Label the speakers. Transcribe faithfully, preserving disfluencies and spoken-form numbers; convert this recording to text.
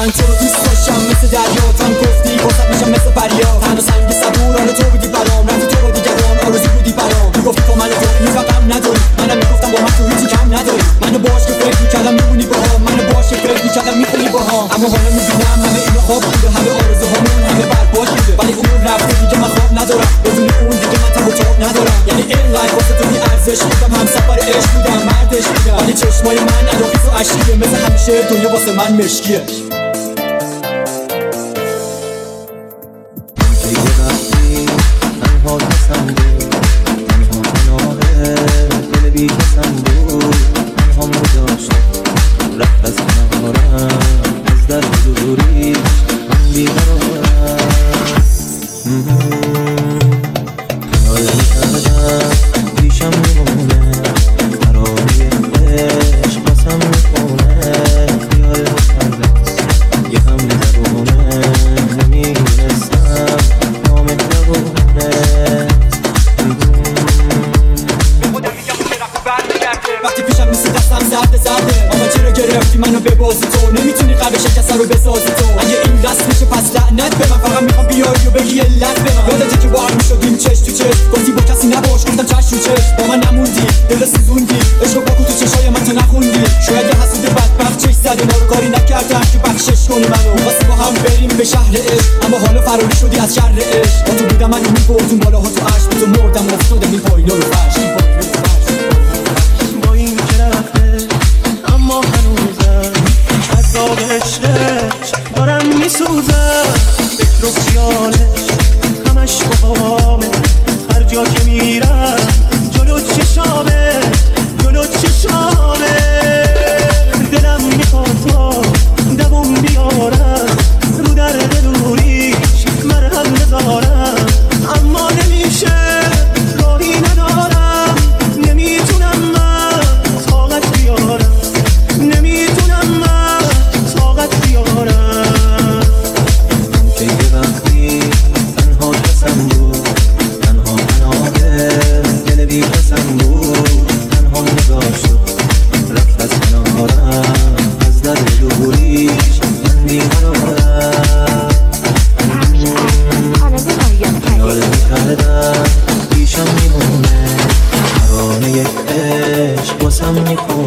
Speaker 1: من تو رو دوست داشتم مثل دریا، تام گفتی واسط میشم مثل فریا. تن و سنگ صبور آره تو بودی برام، رفتی تو با دیگران آرزو بودی برام. میگفتی تو منو داری هیچ غم نداری، منم میگفتم با من تو هیچی کم نداری. منو باهاش که فکر میکردم میمونی باهام، منو باهاش که فکر میکردم میخونی باهام. اما حالا میبینم همه اینا خواب بوده، همه آرزوهامون همه برباد بوده. ولی اون رفته دیگه من خواب ندارم، بدون اون دیگه من تب و تاب ندارم. یعنی اینقدر واسه تو بی ارزش بودم، همسفر عشق بودم، مردش بودم. ولی چشمای من عراقی و اشکیه، مثل همیشه دنیا واسه من مشکیه.
Speaker 2: تنها کسم بود، تنها پناه دل بی کسم بود، تنها مداشت رفت از کنارم، از در دوری من بیقرارم. خیال میکردم پیشم میمونه، ترانه عشق باسم میخونه. خیال مثلث یه هم زبونه، نمیدونستم نامه
Speaker 1: وقتی پیشم مثل دستم زرده زرده، اما چرا گرفتی منو به بازی تو؟ نمیتونی قلب شکسته رو بسازی تو. اگه این دست میشه پس لعنت به من، فقط میخوام بیاری و بگی علت به من. یادته که با هم میشدیم چش تو چش، گفتی با کسی نباش، گفتم چش تو چش. با من نموندی دل سوزوندی، عشق باکو تو چشای من تو نخوندی. شاید یه حسود بدبخت چش زده ما رو، کاری نکردم که بخشش کنی منو. می‌خواستی با هم بریم به شهر عشق، اما حالا فراری شدی از شر عشق. با تو بودم منو میبردون بالاها تو عشق، تو مردم افتادم این پایینا رو فرش.
Speaker 2: با این که رفته اما هنوزم از آب عشقش دارم میسوزم. فکر و خیالش همش باهامه، هر جا که میرم جلو چشامه، جلو چشامه. دلم میخواد تا دوم بیارم، رو درد دوریش مرهم بذارم، اما نمیشه راهی ندارم. نمیتونم من طاقت بیارم، نمیتونم من طاقت بیارم. که یه وقتی تنها کسم بود، تنها پناه دل بی کسم بود، تنها نگاه شد رفت از کنارم، از در دوریش من بیقرارم. خیال میکردم پیشم میمونه، ترانه عشق باسم میخونه.